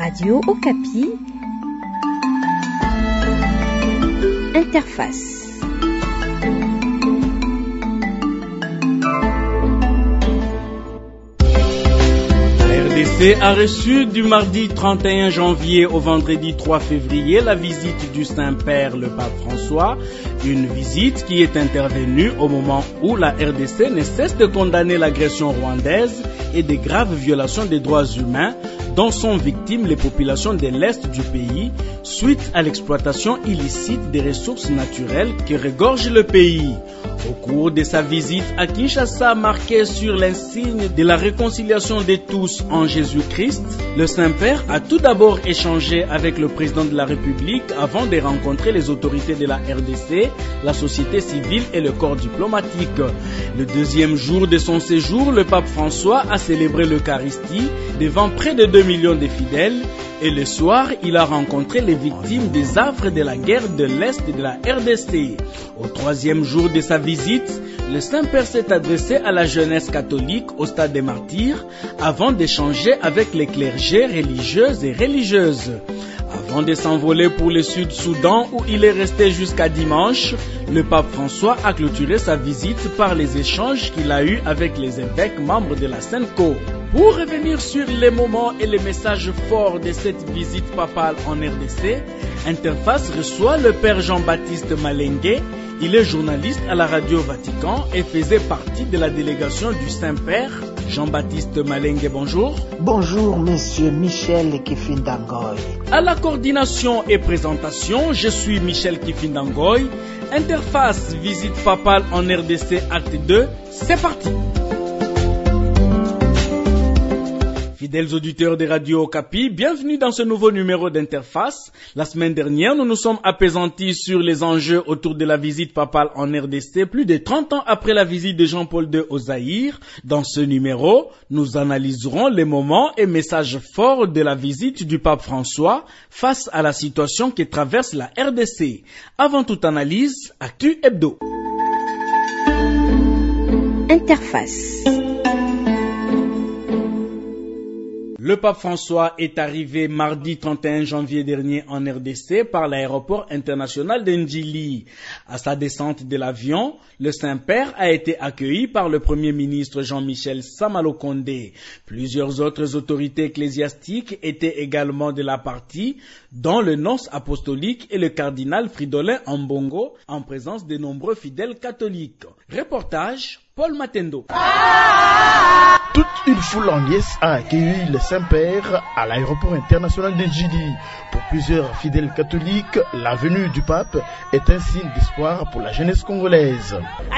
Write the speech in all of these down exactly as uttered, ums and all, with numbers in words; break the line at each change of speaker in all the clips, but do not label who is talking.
Radio Okapi, Interface.
R D C a reçu du mardi trente et un janvier au vendredi trois février la visite du Saint-Père, le pape François, une visite qui est intervenue au moment où la R D C ne cesse de condamner l'agression rwandaise et des graves violations des droits humains dont sont victimes les populations de l'Est du pays suite à l'exploitation illicite des ressources naturelles qui regorgent le pays. Au cours de sa visite à Kinshasa, marquée sur l'insigne de la réconciliation de tous en Jésus-Christ, le Saint-Père a tout d'abord échangé avec le président de la République avant de rencontrer les autorités de la R D C, la société civile et le corps diplomatique. Le deuxième jour de son séjour, le pape François a célébré l'Eucharistie devant près de deux millions de fidèles et le soir, il a rencontré les victimes des affres de la guerre de l'Est de la R D C. Au troisième jour de sa visite, le Saint-Père s'est adressé à la jeunesse catholique au stade des martyrs avant d'échanger avec les clergés religieuses et religieuses. Avant de s'envoler pour le Sud-Soudan où il est resté jusqu'à dimanche, le pape François a clôturé sa visite par les échanges qu'il a eus avec les évêques membres de la Senco. Pour revenir sur les moments et les messages forts de cette visite papale en R D C, Interface reçoit le père Jean-Baptiste Malengue. Il est journaliste à la Radio Vatican et faisait partie de la délégation du Saint-Père. Jean-Baptiste Malengue, bonjour.
Bonjour, monsieur Michel Kifindangoy.
À la coordination et présentation, je suis Michel Kifindangoy. Interface, visite papale en R D C, acte deux, c'est parti. Fidèles auditeurs de Radio Okapi, bienvenue dans ce nouveau numéro d'Interface. La semaine dernière, nous nous sommes apaisantis sur les enjeux autour de la visite papale en R D C, plus de trente ans après la visite de Jean-Paul deux au Zaïre. Dans ce numéro, nous analyserons les moments et messages forts de la visite du pape François face à la situation que traverse la R D C. Avant toute analyse, Actu Hebdo.
Interface.
Le pape François est arrivé mardi trente et un janvier dernier en R D C par l'aéroport international d'Ndjili. À sa descente de l'avion, le Saint-Père a été accueilli par le Premier ministre Jean-Michel Sama-Lukonde. Plusieurs autres autorités ecclésiastiques étaient également de la partie, dont le nonce apostolique et le cardinal Fridolin Ambongo, en présence de nombreux fidèles catholiques. Reportage, Paul Matendo.
Toute une foule en liesse a accueilli le Saint-Père à l'aéroport international de Ndjili. Pour plusieurs fidèles catholiques, la venue du pape est un signe d'espoir pour la jeunesse congolaise.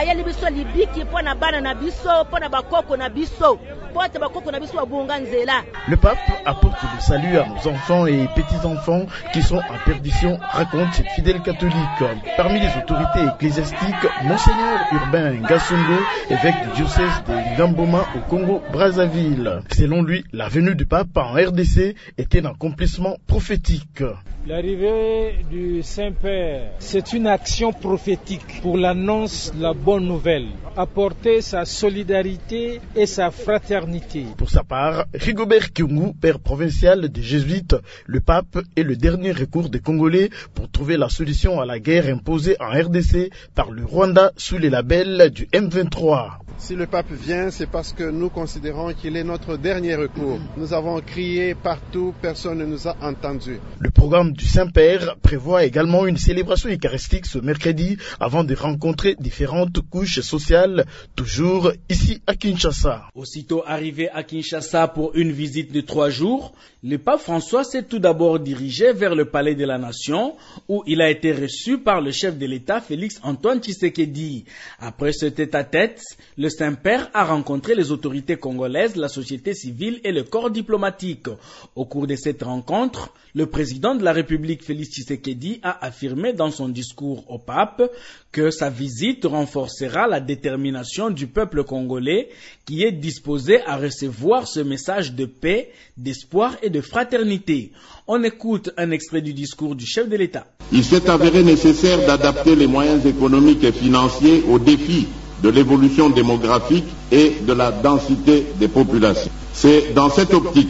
Le pape apporte le salut à nos enfants et petits-enfants qui sont en perdition, raconte cette fidèle catholique. Parmi les autorités ecclésiastiques, Monseigneur Urbain Ngassongo, évêque du diocèse de Ngamboma au Congo-Brazzaville. Selon lui, la venue du pape en R D C était un accomplissement prophétique.
L'arrivée du Saint-Père, c'est une action prophétique pour l'annonce de la bonne nouvelle, apporter sa solidarité et sa fraternité.
Pour sa part, Rigobert Kyungu, père provincial des Jésuites, le pape est le dernier recours des Congolais pour trouver la solution à la guerre imposée en R D C par le Rwanda sous les labels du M vingt-trois.
Si le pape vient, c'est parce que nous considérons qu'il est notre dernier recours. Nous avons crié partout, personne ne nous a entendus.
Le programme du Saint-Père prévoit également une célébration eucharistique ce mercredi avant de rencontrer différentes couches sociales, toujours ici à Kinshasa.
Aussitôt arrivé à Kinshasa pour une visite de trois jours, le pape François s'est tout d'abord dirigé vers le palais de la Nation où il a été reçu par le chef de l'État Félix Antoine Tshisekedi. Après ce tête-à-tête, le Saint-Père a rencontré les autorités congolaises, la société civile et le corps diplomatique. Au cours de cette rencontre, le président de la République Félix Tshisekedi a affirmé dans son discours au pape que sa visite renforcera la détermination du peuple congolais qui est disposé à recevoir ce message de paix, d'espoir et de fraternité. On écoute un extrait du discours du chef de l'État.
Il s'est avéré nécessaire d'adapter les moyens économiques et financiers aux défis de l'évolution démographique et de la densité des populations. C'est dans cette optique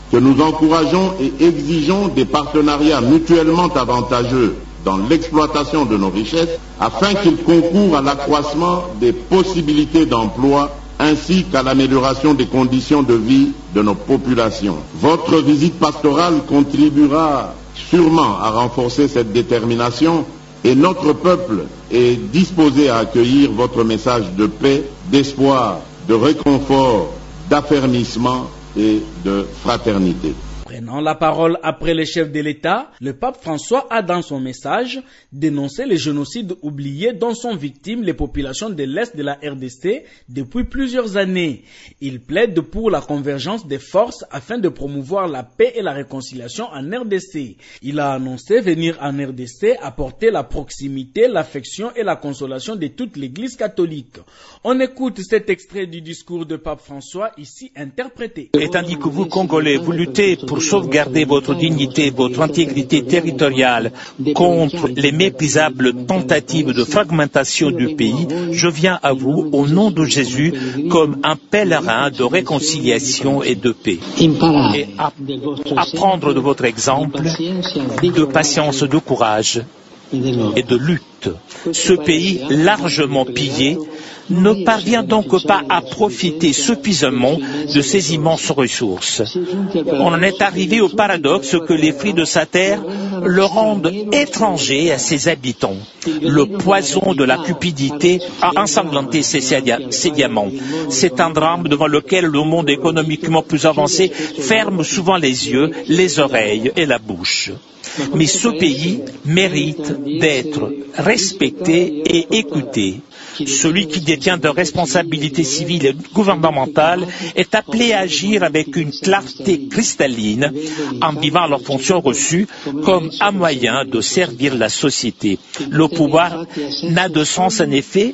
que nous encourageons et exigeons des partenariats mutuellement avantageux dans l'exploitation de nos richesses afin qu'ils concourent à l'accroissement des possibilités d'emploi ainsi qu'à l'amélioration des conditions de vie de nos populations. Votre visite pastorale contribuera sûrement à renforcer cette détermination et notre peuple est disposé à accueillir votre message de paix, d'espoir, de réconfort, d'affermissement et de fraternité.
Prenant la parole après le chef de l'État, le pape François a dans son message dénoncé les génocides oubliés dont sont victimes les populations de l'Est de la R D C depuis plusieurs années. Il plaide pour la convergence des forces afin de promouvoir la paix et la réconciliation en R D C. Il a annoncé venir en R D C apporter la proximité, l'affection et la consolation de toute l'Église catholique. On écoute cet extrait du discours de pape François ici interprété.
Et tandis que vous, Congolais, vous luttez pour sauvegarder votre dignité, votre intégrité territoriale contre les méprisables tentatives de fragmentation du pays, je viens à vous, au nom de Jésus, comme un pèlerin de réconciliation et de paix. Et apprendre de votre exemple de patience, de courage et de lutte. Ce pays largement pillé ne parvient donc pas à profiter suffisamment de ces immenses ressources. On en est arrivé au paradoxe que les fruits de sa terre le rendent étranger à ses habitants. Le poison de la cupidité a ensanglanté ses, ses diamants. C'est un drame devant lequel le monde économiquement plus avancé ferme souvent les yeux, les oreilles et la bouche. Mais ce pays mérite d'être respecté et écouté. Celui qui détient de responsabilités civiles et gouvernementales est appelé à agir avec une clarté cristalline en vivant leurs fonctions reçues comme un moyen de servir la société. Le pouvoir n'a de sens en effet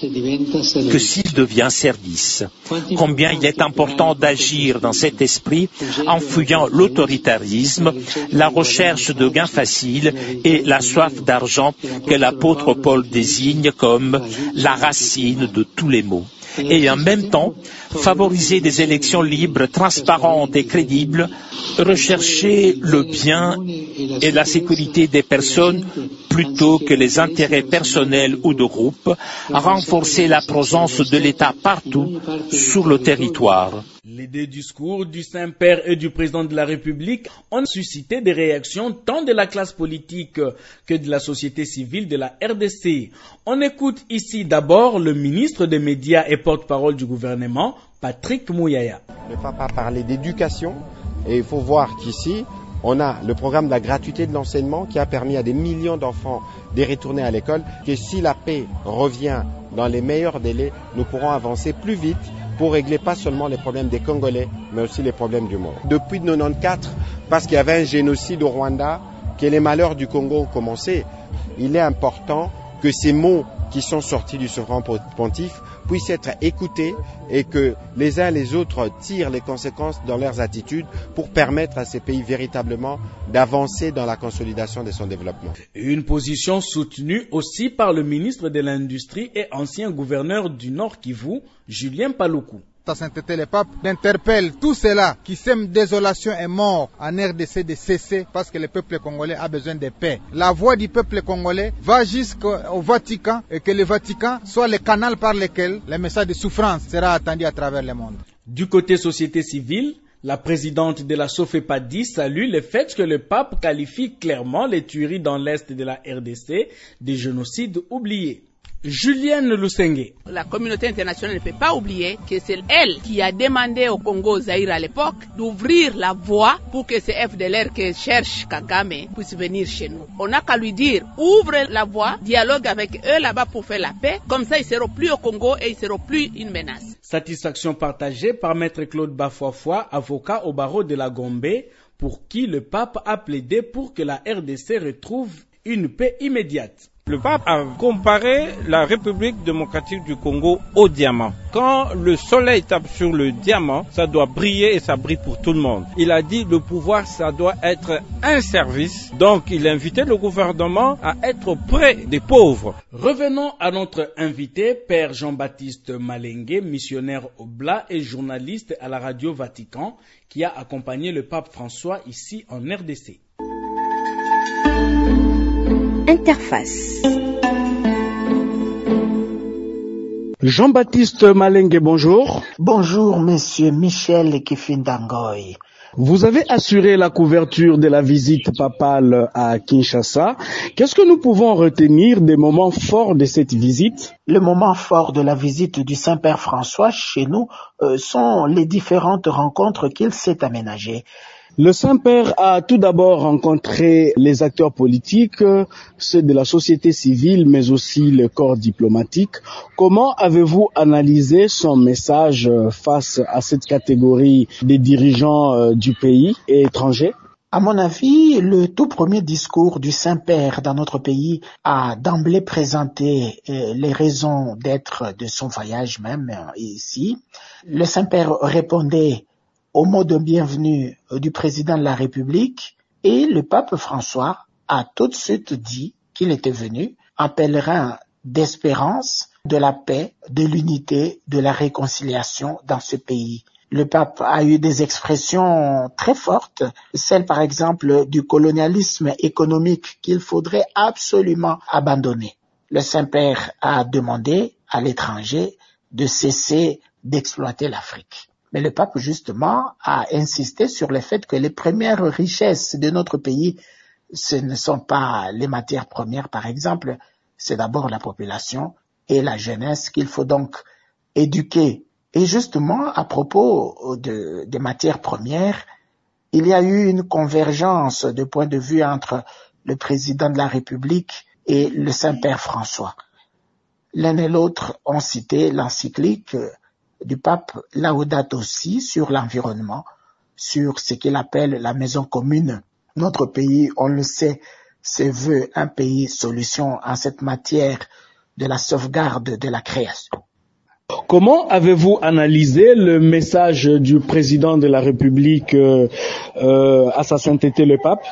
que s'il devient service. Combien il est important d'agir dans cet esprit en fuyant l'autoritarisme, la recherche de gains faciles et la soif d'argent que l'apôtre Paul désigne comme la racine de tous les maux. Et en même temps, favoriser des élections libres, transparentes et crédibles, rechercher le bien et la sécurité des personnes plutôt que les intérêts personnels ou de groupes, renforcer la présence de l'État partout sur le territoire.
Les deux discours du Saint-Père et du Président de la République ont suscité des réactions tant de la classe politique que de la société civile de la R D C. On écoute ici d'abord le ministre des Médias et porte-parole du gouvernement, Patrick Mouyaya.
Le pape a parlé d'éducation et il faut voir qu'ici, on a le programme de la gratuité de l'enseignement qui a permis à des millions d'enfants de retourner à l'école, que si la paix revient dans les meilleurs délais, nous pourrons avancer plus vite pour régler pas seulement les problèmes des Congolais, mais aussi les problèmes du monde. Depuis mille neuf cent quatre-vingt-quatorze, parce qu'il y avait un génocide au Rwanda, que les malheurs du Congo ont commencé, il est important que ces mots qui sont sortis du souverain pontife puissent être écoutés et que les uns et les autres tirent les conséquences dans leurs attitudes pour permettre à ces pays véritablement d'avancer dans la consolidation de son développement.
Une position soutenue aussi par le ministre de l'Industrie et ancien gouverneur du Nord Kivu, Julien Paluku.
Ta sainteté le pape interpelle tous ceux-là qui sèment désolation et mort en R D C de cesser parce que le peuple congolais a besoin de paix. La voix du peuple congolais va jusqu'au Vatican et que le Vatican soit le canal par lequel le message de souffrance sera attendu à travers le monde.
Du côté société civile, la présidente de la Sofepadi salue le fait que le pape qualifie clairement les tueries dans l'Est de la R D C de génocide oublié. Julienne Lusenge.
La communauté internationale ne peut pas oublier que c'est elle qui a demandé au Congo Zaïre à l'époque d'ouvrir la voie pour que ces F D L R que cherche Kagame puissent venir chez nous. On n'a qu'à lui dire, ouvre la voie, dialogue avec eux là-bas pour faire la paix. Comme ça, ils seront plus au Congo et ils seront plus une menace.
Satisfaction partagée par Maître Claude Bafoifoy, avocat au barreau de la Gombe, pour qui le pape a plaidé pour que la R D C retrouve une paix immédiate.
Le pape a comparé la République démocratique du Congo au diamant. Quand le soleil tape sur le diamant, ça doit briller et ça brille pour tout le monde. Il a dit le pouvoir, ça doit être un service. Donc il a invité le gouvernement à être près des pauvres.
Revenons à notre invité, Père Jean-Baptiste Malengue, missionnaire oblat et journaliste à la Radio Vatican, qui a accompagné le pape François ici en R D C.
Interface.
Jean-Baptiste Malengue, bonjour.
Bonjour, monsieur Michel Kefindangoy.
Vous avez assuré la couverture de la visite papale à Kinshasa. Qu'est-ce que nous pouvons retenir des moments forts de cette visite?
Le moment fort de la visite du Saint-Père François chez nous euh, sont les différentes rencontres qu'il s'est aménagées.
Le Saint-Père a tout d'abord rencontré les acteurs politiques, ceux de la société civile, mais aussi le corps diplomatique. Comment avez-vous analysé son message face à cette catégorie des dirigeants du pays et étrangers?
À mon avis, le tout premier discours du Saint-Père dans notre pays a d'emblée présenté les raisons d'être de son voyage même ici. Le Saint-Père répondait au mot de bienvenue du président de la République, et le pape François a tout de suite dit qu'il était venu en pèlerin d'espérance, de la paix, de l'unité, de la réconciliation dans ce pays. Le pape a eu des expressions très fortes, celle par exemple du colonialisme économique qu'il faudrait absolument abandonner. Le Saint-Père a demandé à l'étranger de cesser d'exploiter l'Afrique. Mais le pape, justement, a insisté sur le fait que les premières richesses de notre pays, ce ne sont pas les matières premières, par exemple, c'est d'abord la population et la jeunesse qu'il faut donc éduquer. Et justement, à propos de, des matières premières, il y a eu une convergence de point de vue entre le président de la République et le Saint-Père François. L'un et l'autre ont cité l'encyclique du pape Laudato Si sur l'environnement, sur ce qu'il appelle la maison commune. Notre pays, on le sait, se veut un pays solution en cette matière de la sauvegarde de la création.
Comment avez-vous analysé le message du président de la République euh, euh, à sa sainteté le pape?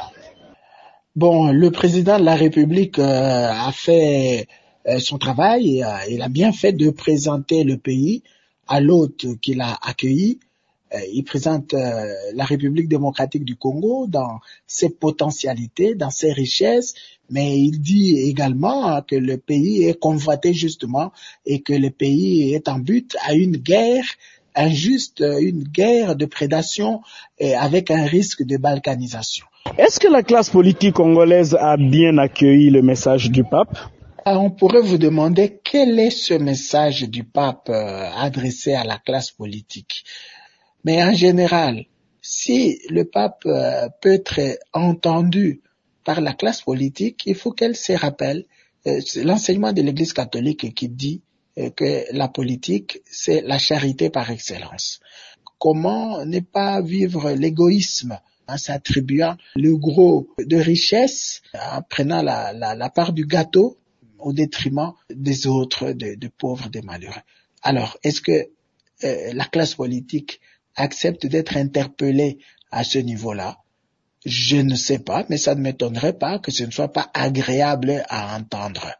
Bon, le président de la République euh, a fait euh, son travail, et, euh, il a bien fait de présenter le pays à l'hôte qu'il a accueilli. Euh, il présente euh, la République démocratique du Congo dans ses potentialités, dans ses richesses, mais il dit également que le pays est convoité justement et que le pays est en but à une guerre injuste, une guerre de prédation et avec un risque de balkanisation.
Est-ce que la classe politique congolaise a bien accueilli le message du pape?
On pourrait vous demander quel est ce message du pape euh, adressé à la classe politique. Mais en général, si le pape euh, peut être entendu par la classe politique, il faut qu'elle se rappelle euh, l'enseignement de l'Église catholique qui dit euh, que la politique, c'est la charité par excellence. Comment ne pas vivre l'égoïsme en s'attribuant le gros de richesse, en prenant la, la, la part du gâteau au détriment des autres, de, de pauvres, des malheureux. Alors, est-ce que euh, la classe politique accepte d'être interpellée à ce niveau-là? Je ne sais pas, mais ça ne m'étonnerait pas que ce ne soit pas agréable à entendre.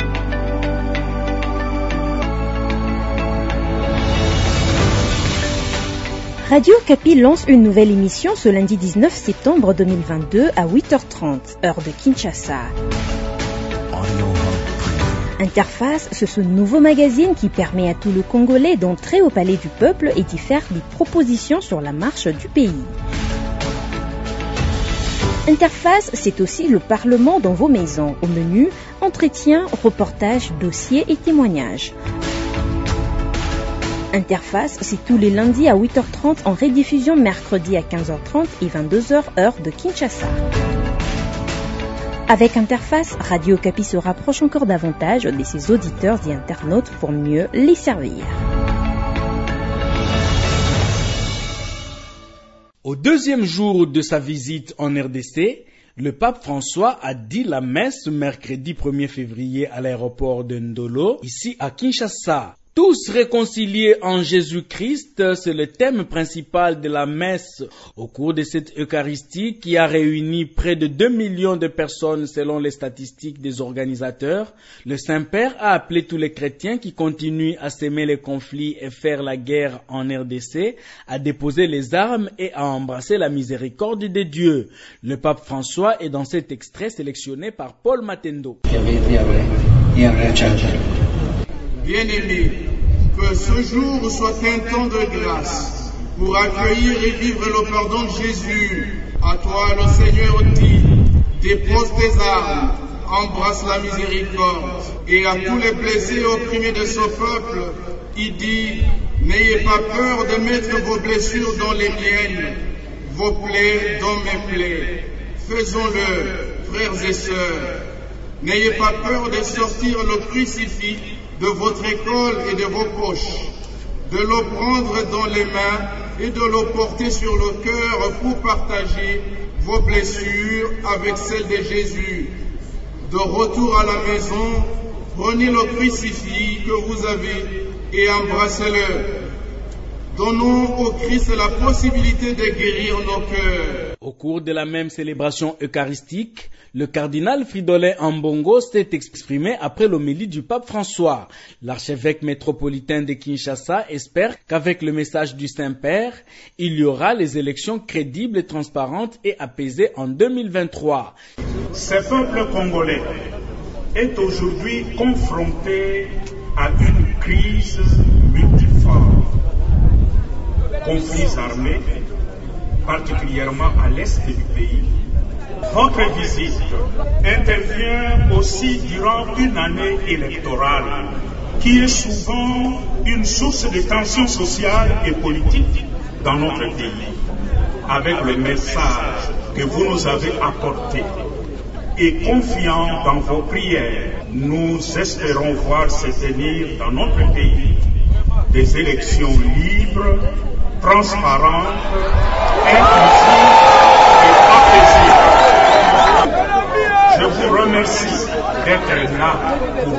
Radio Okapi lance une nouvelle émission ce lundi dix-neuf septembre deux mille vingt-deux à huit heures trente, heure de Kinshasa. Interface, c'est ce nouveau magazine qui permet à tout le Congolais d'entrer au palais du peuple et d'y faire des propositions sur la marche du pays. Interface, c'est aussi le Parlement dans vos maisons. Au menu, entretiens, reportages, dossiers et témoignages. Interface, c'est tous les lundis à huit heures trente en rediffusion mercredi à quinze heures trente et vingt-deux heures heure de Kinshasa. Avec Interface, Radio Okapi se rapproche encore davantage de ses auditeurs et internautes pour mieux les servir.
Au deuxième jour de sa visite en R D C, Le pape François a dit la messe mercredi premier février à l'aéroport de Ndolo, ici à Kinshasa. Tous réconciliés en Jésus-Christ, c'est le thème principal de la messe au cours de cette Eucharistie qui a réuni près de deux millions de personnes selon les statistiques des organisateurs. Le Saint-Père a appelé tous les chrétiens qui continuent à s'aimer les conflits et faire la guerre en R D C à déposer les armes et à embrasser la miséricorde de Dieu. Le pape François est dans cet extrait sélectionné par Paul Matendo.
Bien-aimés, que ce jour soit un temps de grâce pour accueillir et vivre le pardon de Jésus. À toi, le Seigneur dit, dépose tes armes, embrasse la miséricorde. Et à tous les blessés et opprimés de ce peuple, il dit, n'ayez pas peur de mettre vos blessures dans les miennes, vos plaies dans mes plaies. Faisons-le, frères et sœurs. N'ayez pas peur de sortir le crucifix de votre école et de vos poches, de le prendre dans les mains et de le porter sur le cœur pour partager vos blessures avec celles de Jésus. De retour à la maison, prenez le crucifix que vous avez et embrassez-le. Donnons au Christ la possibilité de guérir nos cœurs.
Au cours de la même célébration eucharistique, le cardinal Fridolin Ambongo s'est exprimé après l'homélie du pape François. L'archevêque métropolitain de Kinshasa espère qu'avec le message du Saint-Père, il y aura les élections crédibles, transparentes et apaisées en deux mille vingt-trois.
Ce peuple congolais est aujourd'hui confronté à une crise multiforme. Conflits armés, particulièrement à l'est du pays. Votre visite intervient aussi durant une année électorale qui est souvent une source de tensions sociales et politiques dans notre pays. Avec le message que vous nous avez apporté et confiant dans vos prières, nous espérons voir se tenir dans notre pays des élections libres, transparentes, inclusives et apaisées. Je vous remercie d'être là pour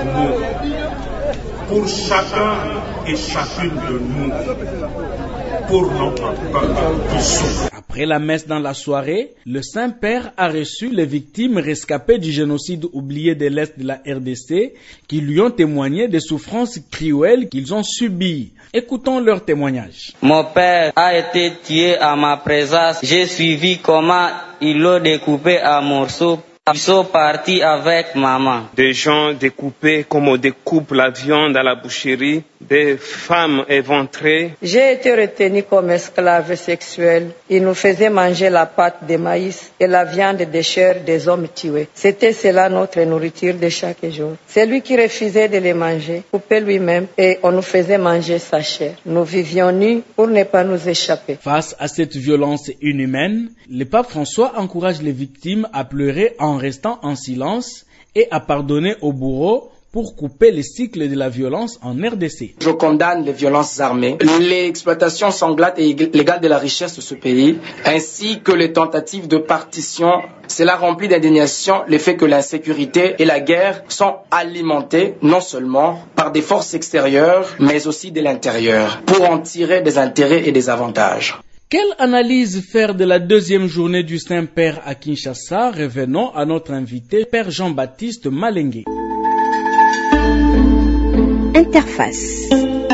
nous, pour chacun et chacune de nous, pour notre peuple qui souffre.
Après la messe dans la soirée, le Saint-Père a reçu les victimes rescapées du génocide oublié de l'Est de la R D C qui lui ont témoigné des souffrances cruelles qu'ils ont subies. Écoutons leur témoignage.
Mon père a été tué à ma présence. J'ai suivi comment ils l'ont découpé à morceaux. Ils sont partis avec maman.
Des gens découpés comme on découpe la viande à la boucherie, des femmes éventrées.
J'ai été retenu comme esclave sexuel. Ils nous faisaient manger la pâte de maïs et la viande de chair des hommes tués. C'était cela notre nourriture de chaque jour. Celui qui refusait de les manger coupait lui-même et on nous faisait manger sa chair. Nous vivions nus pour ne pas nous échapper.
Face à cette violence inhumaine, le pape François encourage les victimes à pleurer en restant en silence et à pardonner aux bourreaux pour couper les cycles de la violence en R D C.
Je condamne les violences armées, l'exploitation sanglante et illégale de la richesse de ce pays, ainsi que les tentatives de partition. Cela remplit d'indignation le fait que l'insécurité et la guerre sont alimentées non seulement par des forces extérieures, mais aussi de l'intérieur, pour en tirer des intérêts et des avantages.
Quelle analyse faire de la deuxième journée du Saint-Père à Kinshasa? Revenons à notre invité, Père Jean-Baptiste Malengue.
Interface.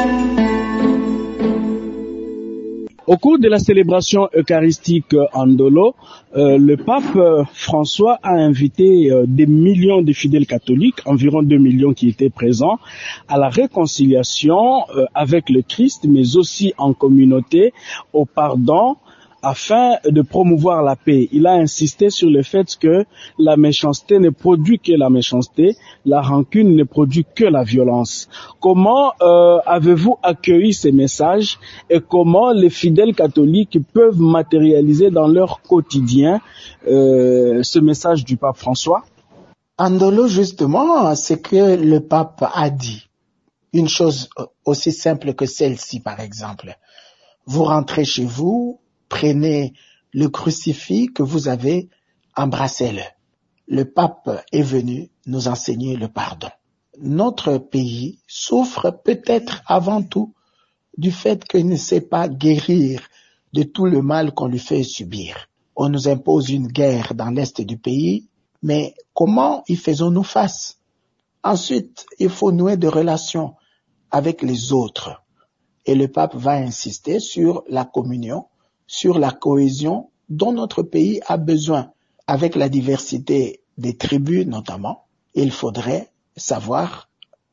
Au cours de la célébration eucharistique en Ndolo, euh, le pape euh, François a invité euh, des millions de fidèles catholiques, environ deux millions qui étaient présents, à la réconciliation euh, avec le Christ, mais aussi en communauté, au pardon, afin de promouvoir la paix. Il a insisté sur le fait que la méchanceté ne produit que la méchanceté, la rancune ne produit que la violence. Comment euh, avez-vous accueilli ces messages et comment les fidèles catholiques peuvent matérialiser dans leur quotidien euh, ce message du pape François?
Ndolo, justement, c'est que le pape a dit une chose aussi simple que celle-ci, par exemple. Vous rentrez chez vous, prenez le crucifix que vous avez embrassez-le. Le pape est venu nous enseigner le pardon. Notre pays souffre peut-être avant tout du fait qu'il ne sait pas guérir de tout le mal qu'on lui fait subir. On nous impose une guerre dans l'est du pays, mais comment y faisons-nous face? Ensuite, il faut nouer des relations avec les autres. Et le pape va insister sur la communion, sur la cohésion dont notre pays a besoin. Avec la diversité des tribus notamment, il faudrait savoir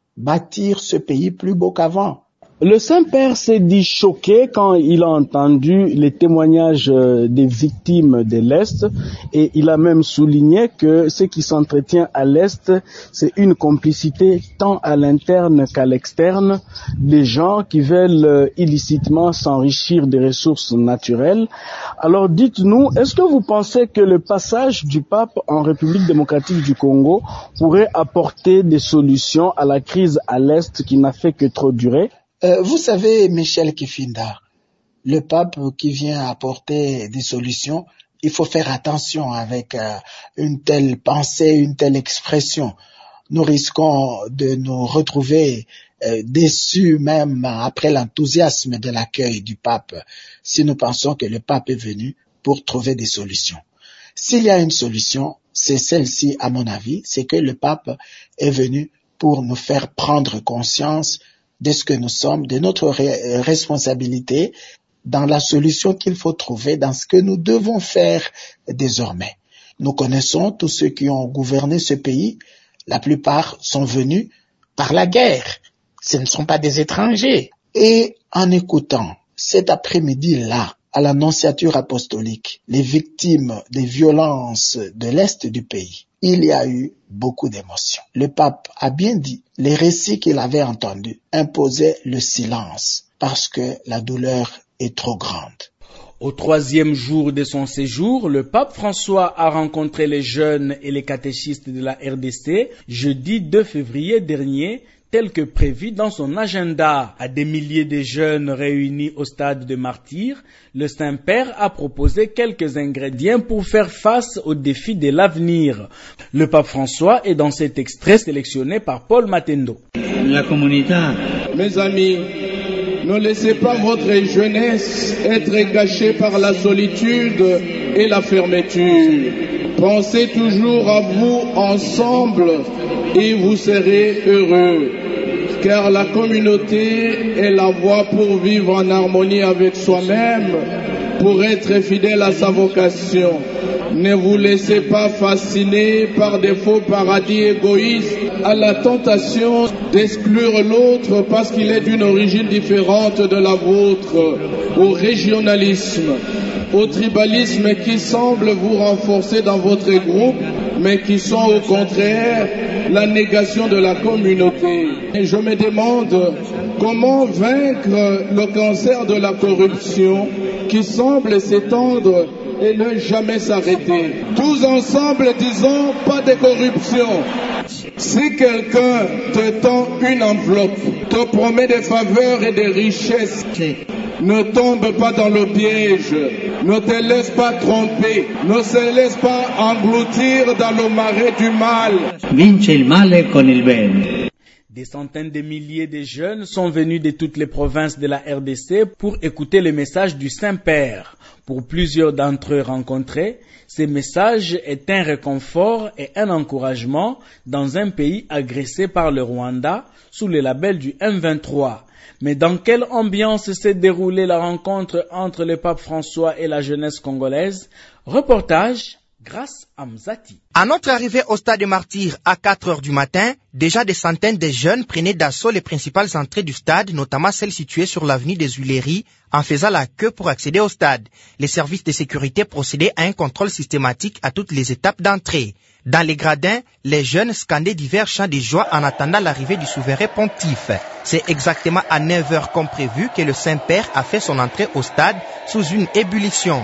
bâtir ce pays plus beau qu'avant.
Le Saint-Père s'est dit choqué quand il a entendu les témoignages des victimes de l'Est et il a même souligné que ce qui s'entretient à l'Est, c'est une complicité tant à l'interne qu'à l'externe des gens qui veulent illicitement s'enrichir des ressources naturelles. Alors dites-nous, est-ce que vous pensez que le passage du pape en République démocratique du Congo pourrait apporter des solutions à la crise à l'Est qui n'a fait que trop durer?
Euh, vous savez, Michel Kifinda, le pape qui vient apporter des solutions, il faut faire attention avec euh, une telle pensée, une telle expression. Nous risquons de nous retrouver euh, déçus même après l'enthousiasme de l'accueil du pape, si nous pensons que le pape est venu pour trouver des solutions. S'il y a une solution, c'est celle-ci à mon avis, c'est que le pape est venu pour nous faire prendre conscience de ce que nous sommes, de notre re- responsabilité dans la solution qu'il faut trouver, dans ce que nous devons faire désormais. Nous connaissons tous ceux qui ont gouverné ce pays, la plupart sont venus par la guerre, ce ne sont pas des étrangers. Et en écoutant cet après-midi-là, à l'annonciature apostolique, les victimes des violences de l'Est du pays, il y a eu beaucoup d'émotions. Le pape a bien dit, les récits qu'il avait entendus imposaient le silence parce que la douleur est trop grande.
Au troisième jour de son séjour, le pape François a rencontré les jeunes et les catéchistes de la R D C jeudi deux février dernier, tel que prévu dans son agenda. À des milliers de jeunes réunis au stade de Martyrs, le Saint-Père a proposé quelques ingrédients pour faire face aux défis de l'avenir. Le pape François est dans cet extrait sélectionné par Paul Matendo.
La communauté.
Mes amis, ne laissez pas votre jeunesse être gâchée par la solitude et la fermeture. Pensez toujours à vous ensemble et vous serez heureux, car la communauté est la voie pour vivre en harmonie avec soi-même, pour être fidèle à sa vocation. Ne vous laissez pas fasciner par des faux paradis égoïstes, à la tentation d'exclure l'autre parce qu'il est d'une origine différente de la vôtre, au régionalisme, au tribalisme qui semble vous renforcer dans votre groupe, mais qui sont au contraire la négation de la communauté. Et je me demande comment vaincre le cancer de la corruption qui semble s'étendre et ne jamais s'arrêter. Tous ensemble disons pas de corruption. Si quelqu'un te tend une enveloppe, te promet des faveurs et des richesses, ne tombe pas dans le piège, ne te laisse pas tromper, ne se laisse pas engloutir dans le marais du mal.
Vince il male con il bene.
Des centaines de milliers de jeunes sont venus de toutes les provinces de la R D C pour écouter le message du Saint-Père. Pour plusieurs d'entre eux rencontrés, ce message est un réconfort et un encouragement dans un pays agressé par le Rwanda sous le label du M vingt-trois. Mais dans quelle ambiance s'est déroulée la rencontre entre le pape François et la jeunesse congolaise? Reportage grâce à Mzati.
À notre arrivée au stade de Martyrs à quatre heures du matin, déjà des centaines de jeunes prenaient d'assaut les principales entrées du stade, notamment celles situées sur l'avenue des Huileries, en faisant la queue pour accéder au stade. Les services de sécurité procédaient à un contrôle systématique à toutes les étapes d'entrée. Dans les gradins, les jeunes scandaient divers chants de joie en attendant l'arrivée du souverain pontife. C'est exactement à neuf heures comme prévu que le Saint-Père a fait son entrée au stade sous une ébullition.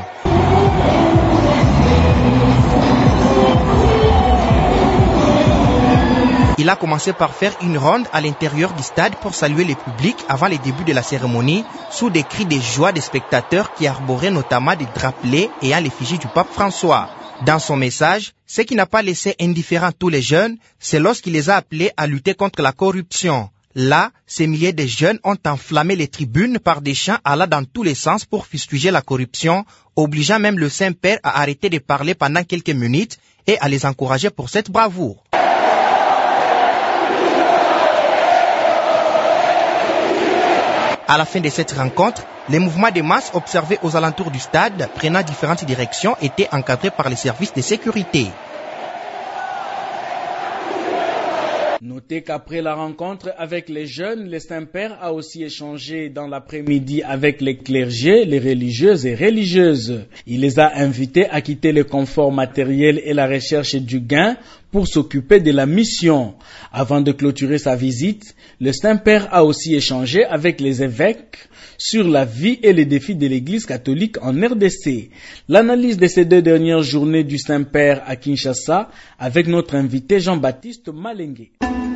Il a commencé par faire une ronde à l'intérieur du stade pour saluer le public avant le début de la cérémonie, sous des cris de joie des spectateurs qui arboraient notamment des drapelets ayant l'effigie du pape François. Dans son message, ce qui n'a pas laissé indifférents tous les jeunes, c'est lorsqu'il les a appelés à lutter contre la corruption. Là, ces milliers de jeunes ont enflammé les tribunes par des chants allant dans tous les sens pour fustiger la corruption, obligeant même le Saint-Père à arrêter de parler pendant quelques minutes et à les encourager pour cette bravoure. À la fin de cette rencontre, les mouvements de masse observés aux alentours du stade, prenant différentes directions, étaient encadrés par les services de sécurité.
Notez qu'après la rencontre avec les jeunes, le Saint-Père a aussi échangé dans l'après-midi avec les clergés, les religieuses et religieuses. Il les a invités à quitter le confort matériel et la recherche du gain pour s'occuper de la mission. Avant de clôturer sa visite, le Saint-Père a aussi échangé avec les évêques sur la vie et les défis de l'Église catholique en R D C. L'analyse de ces deux dernières journées du Saint-Père à Kinshasa avec notre invité Jean-Baptiste Malengue.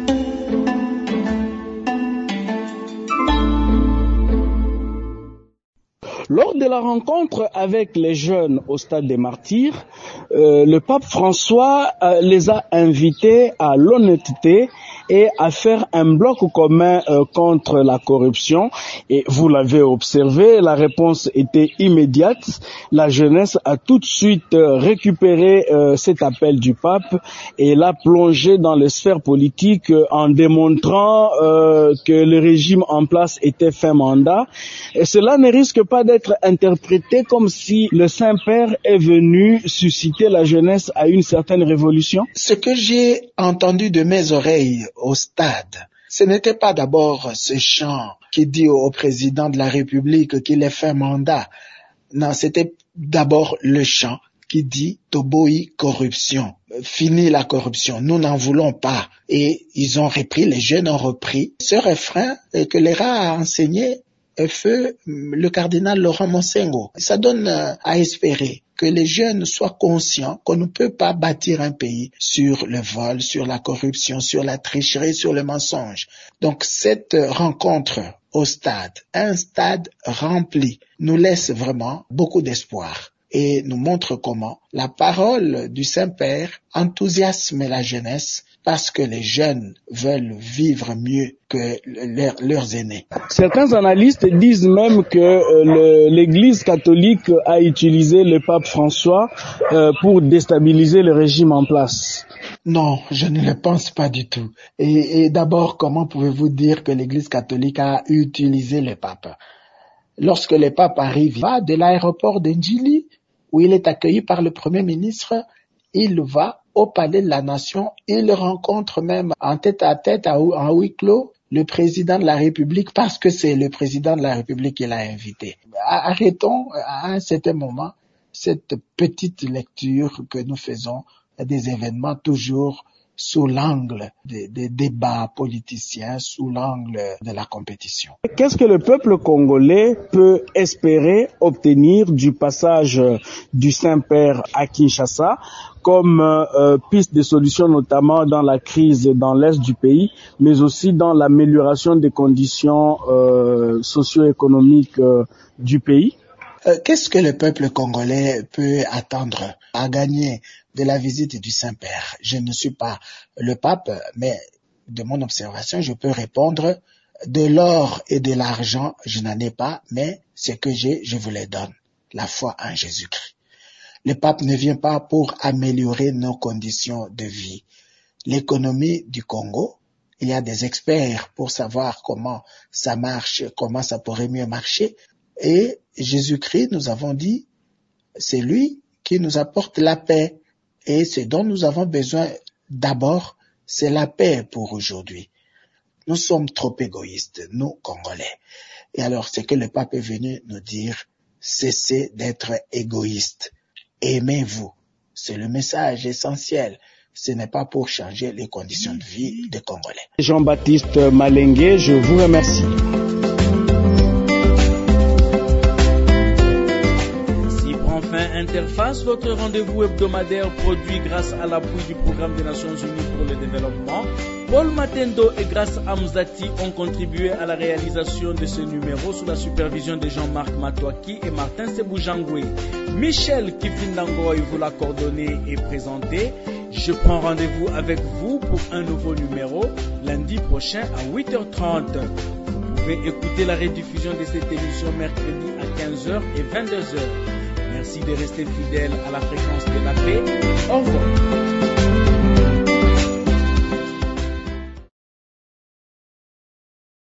Lors de la rencontre avec les jeunes au stade des Martyrs, euh, le pape François euh, les a invités à l'honnêteté et à faire un bloc commun euh, contre la corruption. Et vous l'avez observé, la réponse était immédiate. La jeunesse a tout de suite euh, récupéré euh, cet appel du pape et l'a plongé dans les sphères politiques euh, en démontrant euh, que le régime en place était fin mandat. Et cela ne risque pas d'être interprété comme si le Saint-Père est venu susciter la jeunesse à une certaine révolution.
Ce que j'ai entendu de mes oreilles au stade, ce n'était pas d'abord ce chant qui dit au président de la République qu'il est fin mandat. Non, c'était d'abord le chant qui dit Toboï corruption. Fini la corruption, nous n'en voulons pas. Et ils ont repris, les jeunes ont repris ce refrain que l'Era a enseigné feu le cardinal Laurent Monsengo. Ça donne à espérer que les jeunes soient conscients qu'on ne peut pas bâtir un pays sur le vol, sur la corruption, sur la tricherie, sur le mensonge. Donc cette rencontre au stade, un stade rempli, nous laisse vraiment beaucoup d'espoir et nous montre comment la parole du Saint-Père enthousiasme la jeunesse parce que les jeunes veulent vivre mieux que leur, leurs aînés.
Certains analystes disent même que euh, le, l'Église catholique a utilisé le pape François euh, pour déstabiliser le régime en place.
Non, je ne le pense pas du tout. Et, et d'abord, comment pouvez-vous dire que l'Église catholique a utilisé le pape? Lorsque le pape arrive va de l'aéroport d'Ndjili, où il est accueilli par le Premier ministre, il va au palais de la Nation, il rencontre même en tête à tête, en huis clos, le président de la République, parce que c'est le président de la République qui l'a invité. Arrêtons à un certain moment cette petite lecture que nous faisons des événements toujours sous l'angle des, des débats politiciens, sous l'angle de la compétition.
Qu'est-ce que le peuple congolais peut espérer obtenir du passage du Saint-Père à Kinshasa comme euh, piste de solution, notamment dans la crise dans l'est du pays, mais aussi dans l'amélioration des conditions euh, socio-économiques euh, du pays?
Euh, qu'est-ce que le peuple congolais peut attendre à gagner de la visite du Saint-Père? Je ne suis pas le pape, mais de mon observation, je peux répondre de l'or et de l'argent, je n'en ai pas, mais ce que j'ai, je vous les donne. La foi en Jésus-Christ. Le pape ne vient pas pour améliorer nos conditions de vie. L'économie du Congo, il y a des experts pour savoir comment ça marche, comment ça pourrait mieux marcher. Et Jésus-Christ, nous avons dit, c'est lui qui nous apporte la paix. Et ce dont nous avons besoin d'abord, c'est la paix pour aujourd'hui. Nous sommes trop égoïstes, nous, Congolais. Et alors, c'est que le pape est venu nous dire, cessez d'être égoïstes. Aimez-vous. C'est le message essentiel. Ce n'est pas pour changer les conditions de vie des Congolais.
Jean-Baptiste Malengue, je vous remercie.
Interface, votre rendez-vous hebdomadaire produit grâce à l'appui du Programme des Nations Unies pour le développement. Paul Matendo et Grace Amzati ont contribué à la réalisation de ce numéro sous la supervision de Jean-Marc Matouaki et Martin Seboujangwe. Michel Kifindangoy vous l'a coordonné et présenté. Je prends rendez-vous avec vous pour un nouveau numéro lundi prochain à huit heures trente. Vous pouvez écouter la rediffusion de cette émission mercredi à quinze heures et vingt-deux heures. Merci de rester fidèle à la fréquence de la paix. Au revoir.